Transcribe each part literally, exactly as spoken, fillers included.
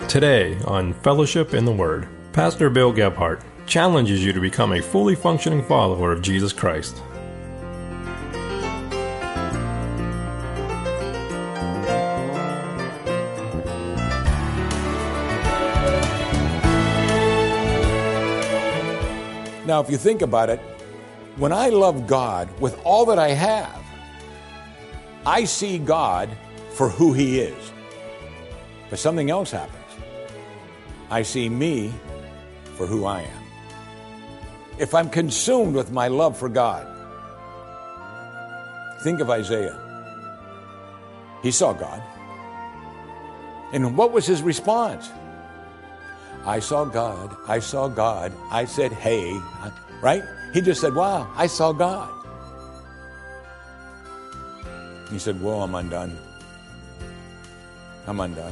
Today on Fellowship in the Word, Pastor Bill Gebhardt challenges you to become a fully functioning follower of Jesus Christ. Now, if you think about it, when I love God with all that I have, I see God for who He is. But something else happens. I see me for who I am. If I'm consumed with my love for God, think of Isaiah. He saw God. And what was his response? I saw God, I saw God, I said, hey, right? He just said, wow, I saw God. He said, well, I'm undone. I'm undone.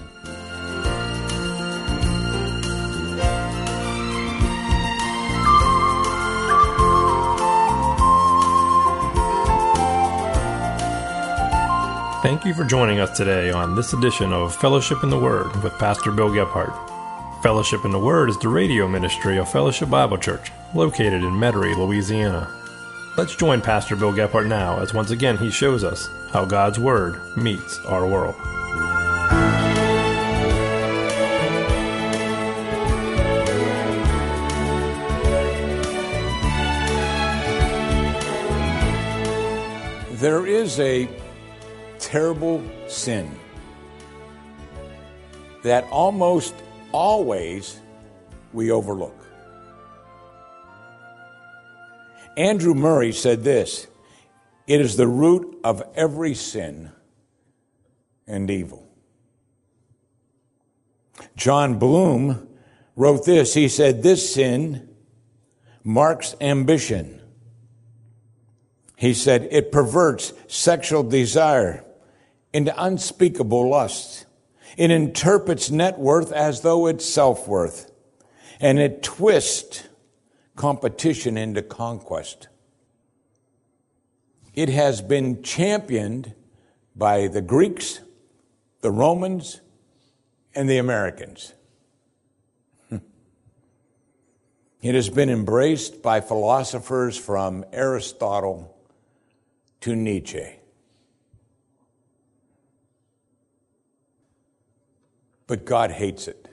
Thank you for joining us today on this edition of Fellowship in the Word with Pastor Bill Gebhardt. Fellowship in the Word is the radio ministry of Fellowship Bible Church, located in Metairie, Louisiana. Let's join Pastor Bill Gebhardt now as once again he shows us how God's Word meets our world. There is a terrible sin that almost always we overlook. Andrew Murray said this: it is the root of every sin and evil. John Bloom wrote this. He said, this sin marks ambition. He said, it perverts sexual desire into unspeakable lusts. It interprets net worth as though it's self-worth. And it twists competition into conquest. It has been championed by the Greeks, the Romans, and the Americans. It has been embraced by philosophers from Aristotle to Nietzsche. But God hates it.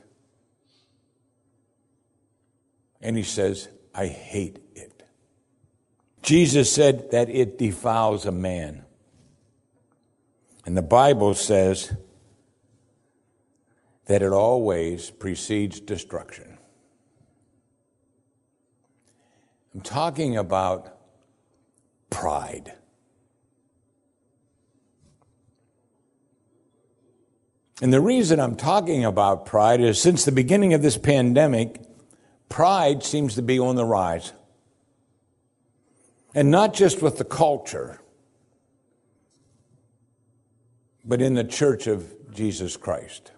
And He says, I hate it. Jesus said that it defiles a man. And the Bible says that it always precedes destruction. I'm talking about pride. And the reason I'm talking about pride is since the beginning of this pandemic, pride seems to be on the rise. And not just with the culture, but in the Church of Jesus Christ.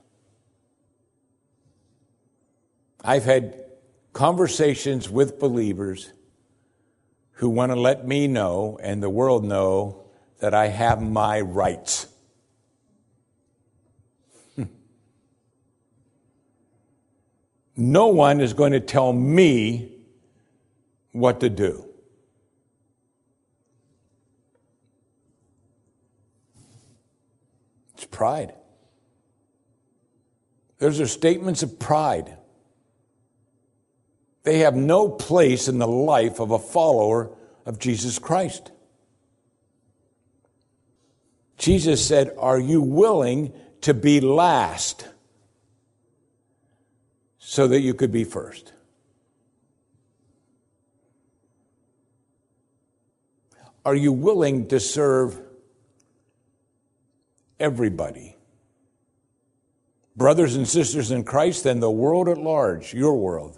I've had conversations with believers who want to let me know and the world know that I have my rights. No one is going to tell me what to do. It's pride. Those are statements of pride. They have no place in the life of a follower of Jesus Christ. Jesus said, are you willing to be last so that you could be first? Are you willing to serve everybody? Brothers and sisters in Christ and the world at large, your world.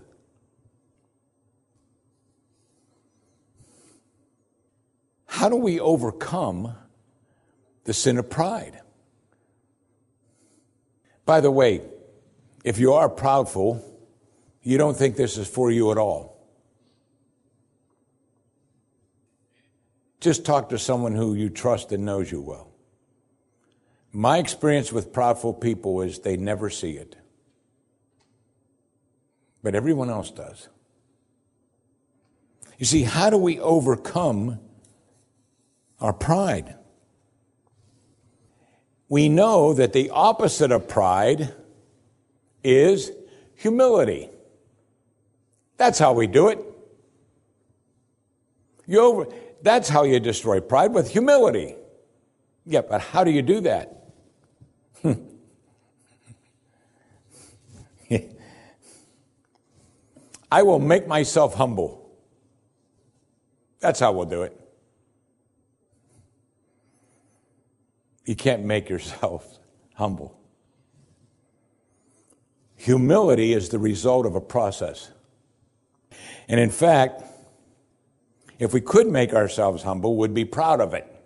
How do we overcome the sin of pride? By the way, if you are proudful, you don't think this is for you at all. Just talk to someone who you trust and knows you well. My experience with proudful people is they never see it. but everyone else does. You see, how do we overcome our pride? We know that the opposite of pride is humility. That's how we do it. You over, that's how you destroy pride, with humility. Yeah, but how do you do that? I will make myself humble. That's how we'll do it. You can't make yourself humble. Humility is the result of a process. And in fact, if we could make ourselves humble, we'd be proud of it.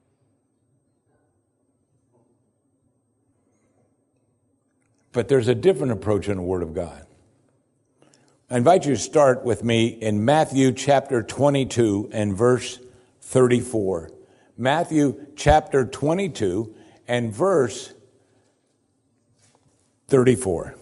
But there's a different approach in the Word of God. I invite you to start with me in Matthew chapter twenty-two and verse thirty-four. Matthew chapter twenty-two and verse thirty-four.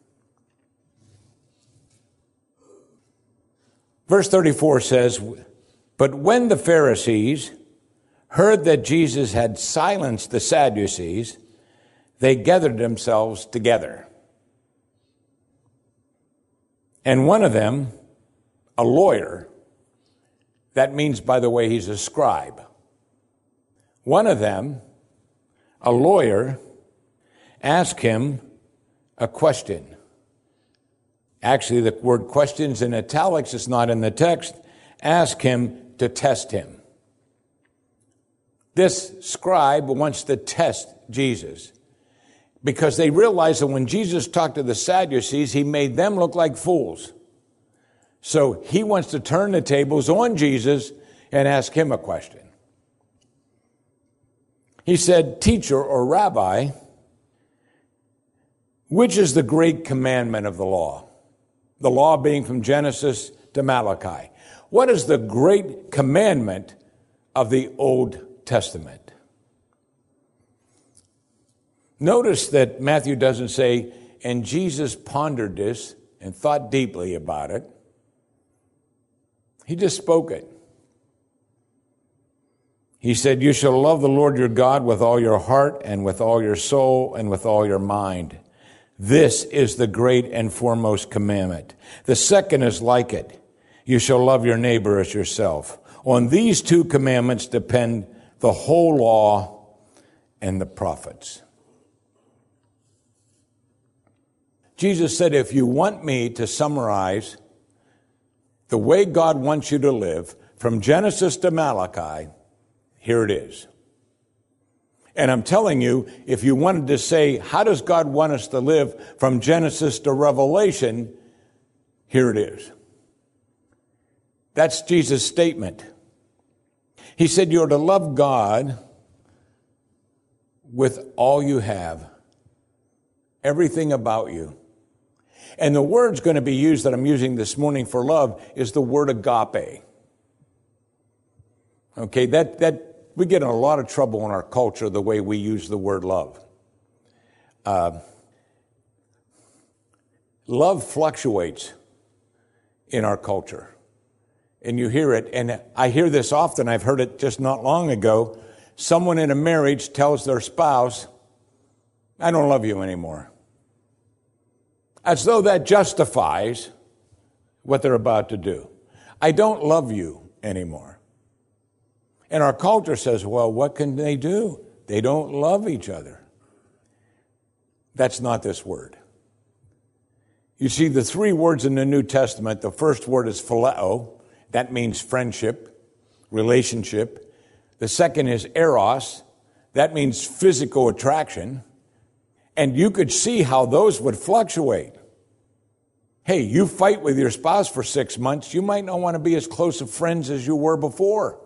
Verse thirty-four says, "But when the Pharisees heard that Jesus had silenced the Sadducees, they gathered themselves together. And one of them, a lawyer," that means, by the way, he's a scribe. One of them, a lawyer, asked him a question. Actually, the word question's in italics, it's not in the text. Ask him to test him. This scribe wants to test Jesus, because they realized that when Jesus talked to the Sadducees, he made them look like fools. So he wants to turn the tables on Jesus and ask him a question. He said, "Teacher," or Rabbi, "which is the great commandment of the law?" The law being from Genesis to Malachi. What is the great commandment of the Old Testament? Notice that Matthew doesn't say, "And Jesus pondered this and thought deeply about it." He just spoke it. He said, "You shall love the Lord your God with all your heart and with all your soul and with all your mind. This is the great and foremost commandment. The second is like it. You shall love your neighbor as yourself. On these two commandments depend the whole law and the prophets." Jesus said, if you want me to summarize the way God wants you to live from Genesis to Malachi, here it is. And I'm telling you, if you wanted to say, how does God want us to live from Genesis to Revelation, here it is. That's Jesus' statement. He said, you're to love God with all you have, everything about you. And the word's going to be used that I'm using this morning for love is the word agape. Okay, that, that, we get in a lot of trouble in our culture the way we use the word love. Uh, love fluctuates in our culture. And you hear it, and I hear this often. I've heard it just not long ago. Someone in a marriage tells their spouse, "I don't love you anymore." As though that justifies what they're about to do. "I don't love you anymore." And our culture says, well, what can they do? They don't love each other. That's not this word. You see, the three words in the New Testament, the first word is phileo. That means friendship, relationship. The second is eros. That means physical attraction. And you could see how those would fluctuate. Hey, you fight with your spouse for six months, you might not want to be as close of friends as you were before.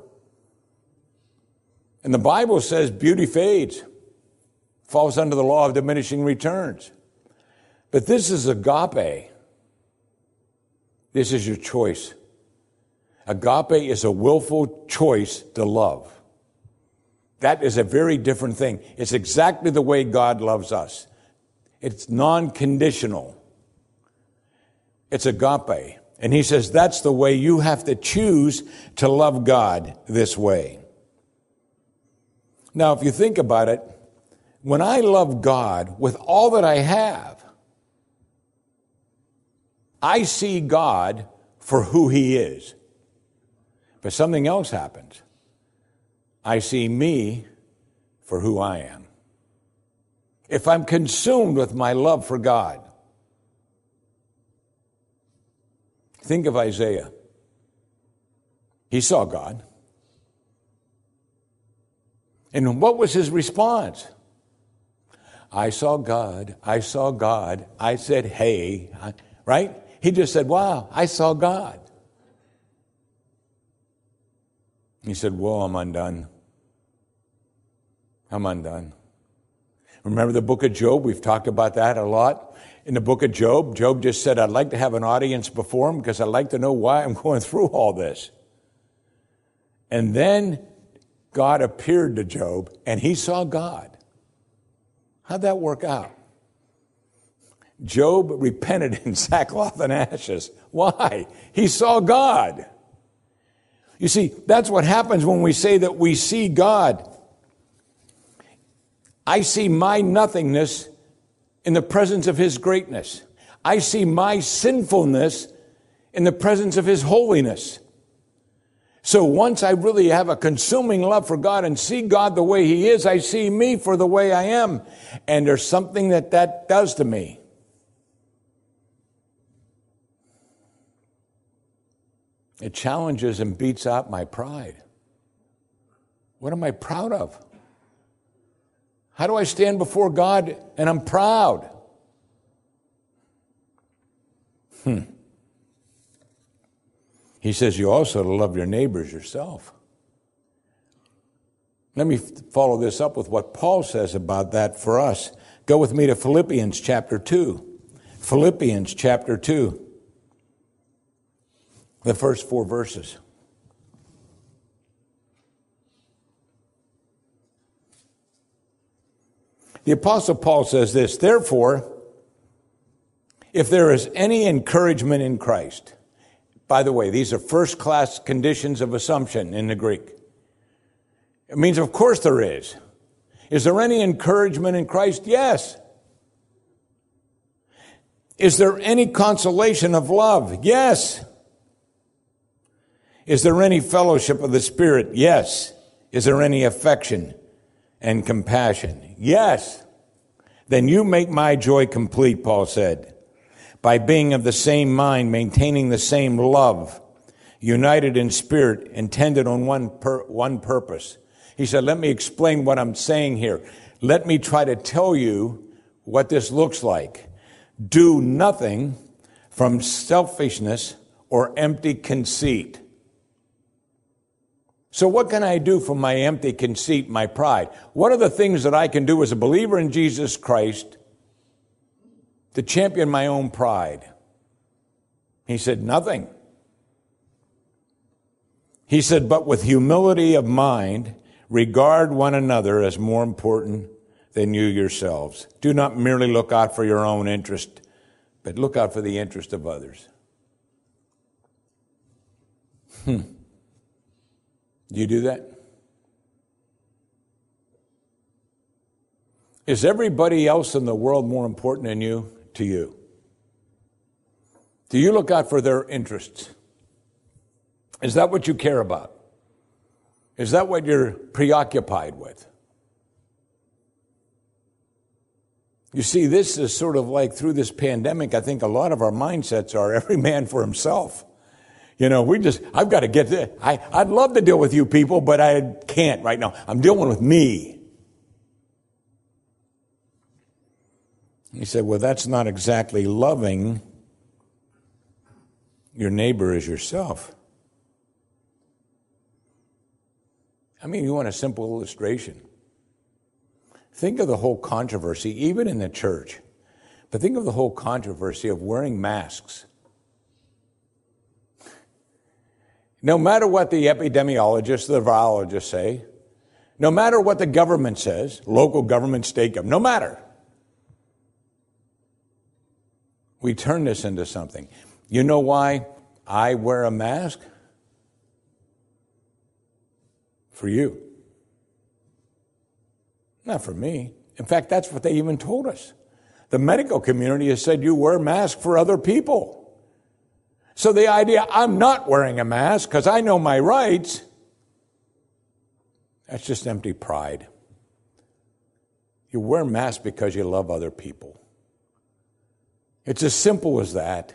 And the Bible says beauty fades, falls under the law of diminishing returns. But this is agape. This is your choice. Agape is a willful choice to love. That is a very different thing. It's exactly the way God loves us. It's non-conditional. It's agape. And he says that's the way you have to choose to love God this way. Now, if you think about it, when I love God with all that I have, I see God for who he is. But something else happens. I see me for who I am. If I'm consumed with my love for God, think of Isaiah. He saw God. And what was his response? I saw God. I saw God. I said, hey, right? He just said, wow, I saw God. He said, whoa, I'm undone. I'm undone. Remember the book of Job? We've talked about that a lot. In the book of Job, Job just said, I'd like to have an audience before him because I'd like to know why I'm going through all this. And then God appeared to Job, and he saw God. How'd that work out? Job repented in sackcloth and ashes. Why? He saw God. You see, that's what happens when we say that we see God. I see my nothingness in the presence of his greatness. I see my sinfulness in the presence of his holiness. So once I really have a consuming love for God and see God the way he is, I see me for the way I am. And there's something that that does to me. It challenges and beats out my pride. What am I proud of? How do I stand before God and I'm proud? Hmm. He says you also to love your neighbors yourself. Let me follow this up with what Paul says about that for us. Go with me to Philippians chapter two. Philippians chapter two. The first four verses. The Apostle Paul says this, therefore, if there is any encouragement in Christ, by the way, these are first-class conditions of assumption in the Greek. It means, of course there is. Is there any encouragement in Christ? Yes. Is there any consolation of love? Yes. Is there any fellowship of the Spirit? Yes. Is there any affection and compassion? Yes. Then you make my joy complete, Paul said, by being of the same mind, maintaining the same love, united in spirit, intended on one pur- one purpose. He said, let me explain what I'm saying here. Let me try to tell you what this looks like. Do nothing from selfishness or empty conceit. So what can I do from my empty conceit, my pride? What are the things that I can do as a believer in Jesus Christ to champion my own pride? He said, nothing. He said, but with humility of mind, regard one another as more important than you yourselves. Do not merely look out for your own interest, but look out for the interest of others. Hmm. Do you do that? Is everybody else in the world more important than you to you? Do you look out for their interests? Is that what you care about? Is that what you're preoccupied with? You see, this is sort of like through this pandemic, I think a lot of our mindsets are every man for himself. You know, we just, I've got to get this. I, I'd love to deal with you people, but I can't right now. I'm dealing with me. He said, well, that's not exactly loving your neighbor as yourself. I mean, you want a simple illustration. Think of the whole controversy, even in the church, but think of the whole controversy of wearing masks. No matter what the epidemiologists, the virologists say, no matter what the government says, local government, state government, no matter, we turn this into something. You know why I wear a mask? For you. Not for me. In fact, that's what they even told us. The medical community has said you wear masks for other people. So the idea, I'm not wearing a mask because I know my rights, that's just empty pride. You wear masks because you love other people. It's as simple as that.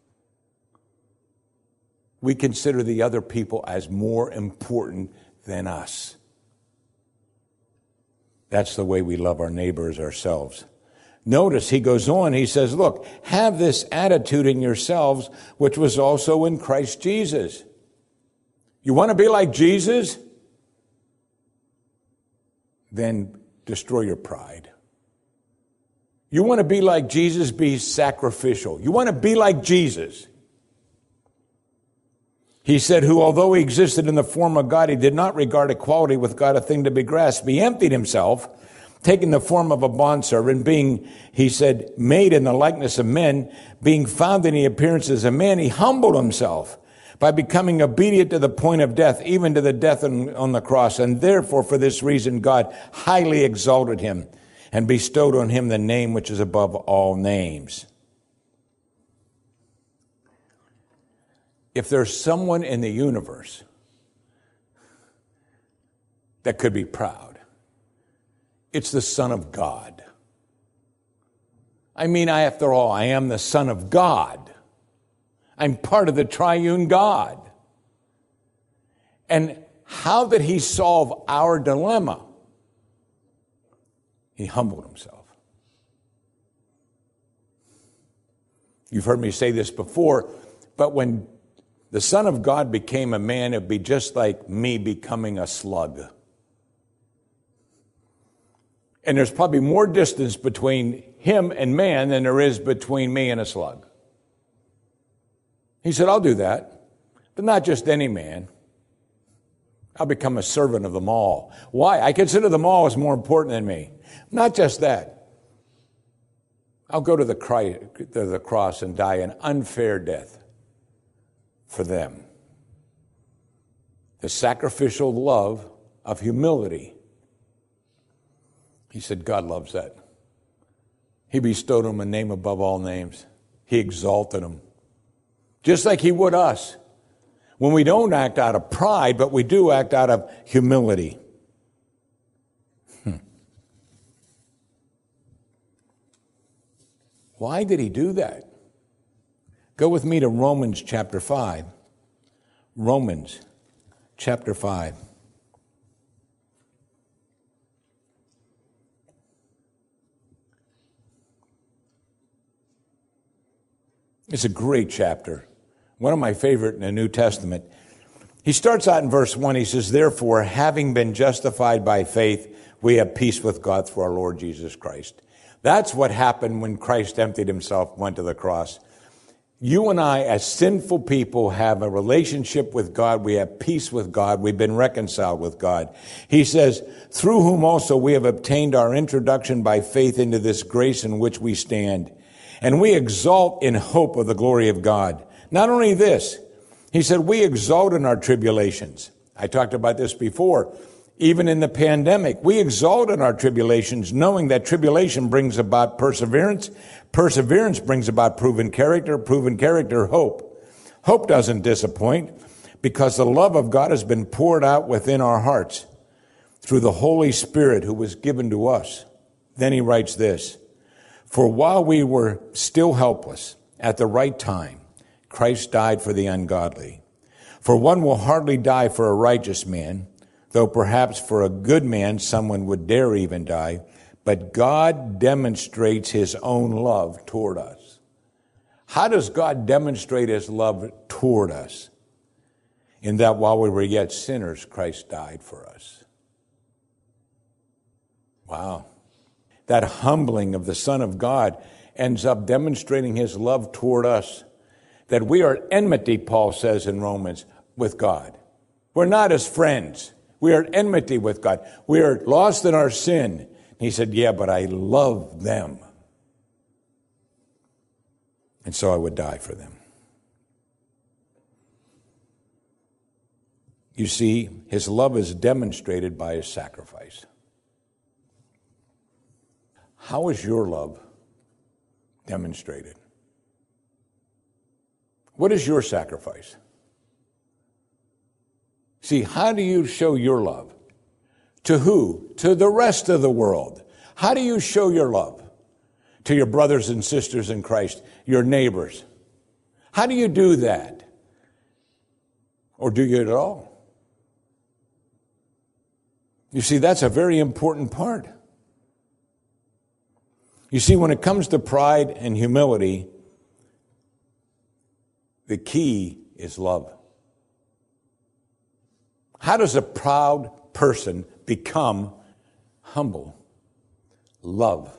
We consider the other people as more important than us. That's the way we love our neighbors ourselves. Notice he goes on, he says, look, have this attitude in yourselves, which was also in Christ Jesus. You want to be like Jesus? Then destroy your pride. You want to be like Jesus? Be sacrificial. You want to be like Jesus? He said, who, although he existed in the form of God, he did not regard equality with God a thing to be grasped. He emptied himself, taking the form of a bondservant, being, he said, made in the likeness of men, being found in the appearance as a man, he humbled himself by becoming obedient to the point of death, even to the death on, on the cross. And therefore, for this reason, God highly exalted him and bestowed on him the name which is above all names. If there's someone in the universe that could be proud, it's the Son of God. I mean, I, after all, I am the Son of God. I'm part of the triune God. And how did he solve our dilemma? He humbled himself. You've heard me say this before, but when the Son of God became a man, it would be just like me becoming a slug. And there's probably more distance between him and man than there is between me and a slug. He said, I'll do that, but not just any man. I'll become a servant of them all. Why? I consider them all as more important than me. Not just that. I'll go to the, Christ, to the cross and die an unfair death for them. The sacrificial love of humility. He said, God loves that. He bestowed him a name above all names. He exalted him. Just like he would us. When we don't act out of pride, but we do act out of humility. Hmm. Why did he do that? Go with me to Romans chapter five. Romans chapter five. It's a great chapter. One of my favorite in the New Testament. He starts out in verse one. He says, therefore, having been justified by faith, we have peace with God through our Lord Jesus Christ. That's what happened when Christ emptied himself, went to the cross. You and I, as sinful people, have a relationship with God. We have peace with God. We've been reconciled with God. He says, through whom also we have obtained our introduction by faith into this grace in which we stand. And we exalt in hope of the glory of God. Not only this, he said, we exalt in our tribulations. I talked about this before. Even in the pandemic, we exalt in our tribulations, knowing that tribulation brings about perseverance. Perseverance brings about proven character. Proven character, hope. Hope doesn't disappoint because the love of God has been poured out within our hearts through the Holy Spirit who was given to us. Then he writes this, for while we were still helpless, at the right time, Christ died for the ungodly. For one will hardly die for a righteous man, though perhaps for a good man someone would dare even die. But God demonstrates his own love toward us. How does God demonstrate his love toward us? In that while we were yet sinners, Christ died for us. Wow. That humbling of the Son of God ends up demonstrating his love toward us. That we are at enmity, Paul says in Romans, with God. We're not as friends. We are at enmity with God. We are lost in our sin. He said, yeah, but I love them. And so I would die for them. You see, his love is demonstrated by his sacrifice. How is your love demonstrated? What is your sacrifice? See, how do you show your love? To who? To the rest of the world. How do you show your love? To your brothers and sisters in Christ, your neighbors. How do you do that? Or do you at all? You see, that's a very important part. You see, when it comes to pride and humility, the key is love. How does a proud person become humble? Love.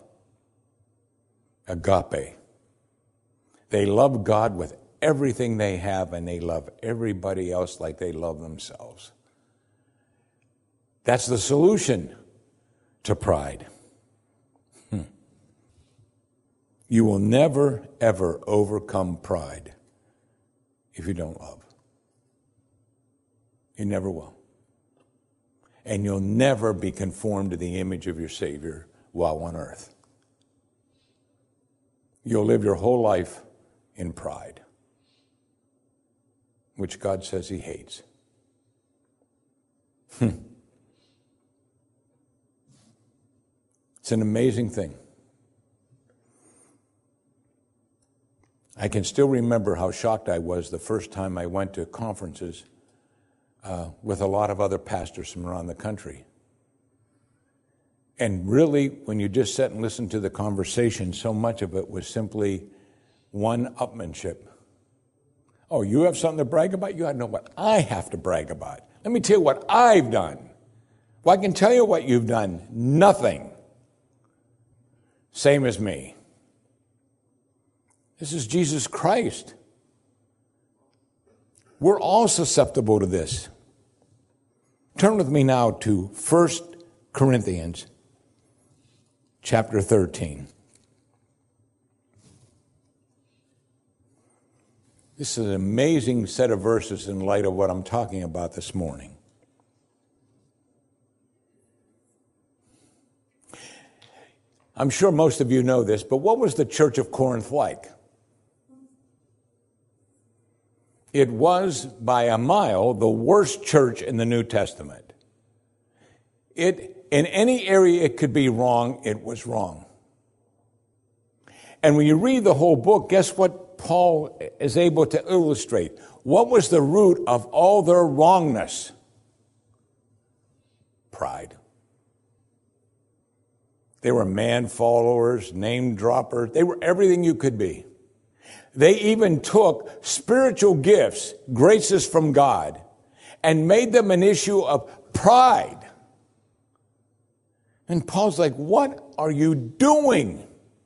Agape. They love God with everything they have, and they love everybody else like they love themselves. That's the solution to pride. Hmm. You will never, ever overcome pride if you don't love. You never will. And you'll never be conformed to the image of your Savior while on earth. You'll live your whole life in pride, which God says he hates. Hmm. It's an amazing thing. I can still remember how shocked I was the first time I went to conferences uh, with a lot of other pastors from around the country. And really, when you just sat and listened to the conversation, so much of it was simply one-upmanship. Oh, you have something to brag about? You ought to know what I have to brag about. Let me tell you what I've done. Well, I can tell you what you've done. Nothing. Same as me. This is Jesus Christ. We're all susceptible to this. Turn with me now to First Corinthians chapter thirteen. This is an amazing set of verses in light of what I'm talking about this morning. I'm sure most of you know this, but what was the church of Corinth like? It was, by a mile, the worst church in the New Testament. It, in any area it could be wrong, it was wrong. And when you read the whole book, guess what Paul is able to illustrate? What was the root of all their wrongness? Pride. They were man followers, name droppers. They were everything you could be. They even took spiritual gifts, graces from God, and made them an issue of pride. And Paul's like, what are you doing?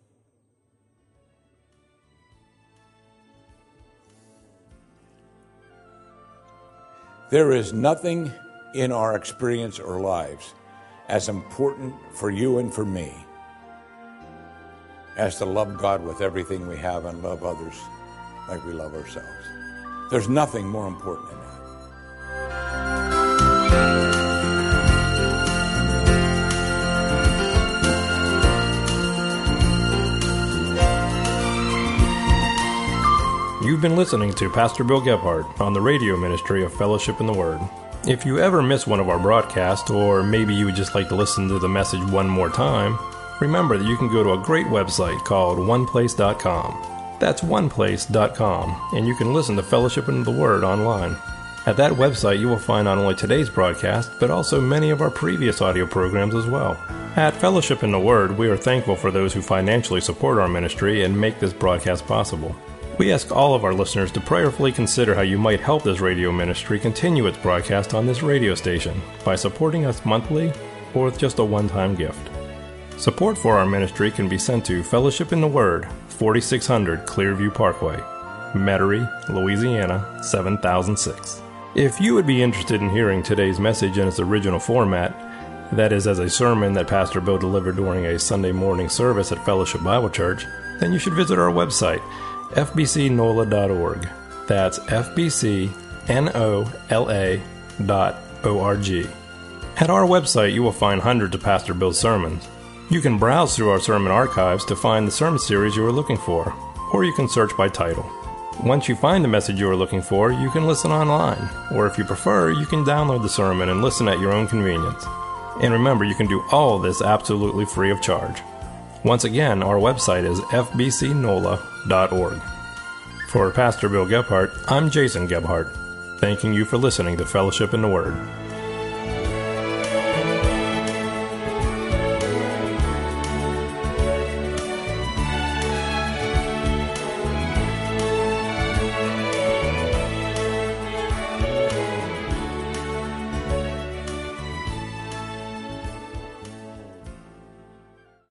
There is nothing in our experience or lives as important for you and for me as to love God with everything we have and love others like we love ourselves. There's nothing more important than that. You've been listening to Pastor Bill Gebhardt on the radio ministry of Fellowship in the Word. If you ever miss one of our broadcasts, or maybe you would just like to listen to the message one more time, remember that you can go to a great website called one place dot com. That's one place dot com, and you can listen to Fellowship in the Word online. At that website, you will find not only today's broadcast, but also many of our previous audio programs as well. At Fellowship in the Word, we are thankful for those who financially support our ministry and make this broadcast possible. We ask all of our listeners to prayerfully consider how you might help this radio ministry continue its broadcast on this radio station by supporting us monthly or with just a one-time gift. Support for our ministry can be sent to Fellowship in the Word, forty-six hundred Clearview Parkway, Metairie, Louisiana, seven thousand six. If you would be interested in hearing today's message in its original format, that is as a sermon that Pastor Bill delivered during a Sunday morning service at Fellowship Bible Church, then you should visit our website, f b c nola dot org. That's f b c nola dot org. At our website, you will find hundreds of Pastor Bill's sermons. You can browse through our sermon archives to find the sermon series you are looking for, or you can search by title. Once you find the message you are looking for, you can listen online, or if you prefer, you can download the sermon and listen at your own convenience. And remember, you can do all of this absolutely free of charge. Once again, our website is f b c n o l a dot org. For Pastor Bill Gebhardt, I'm Jason Gebhardt, thanking you for listening to Fellowship in the Word.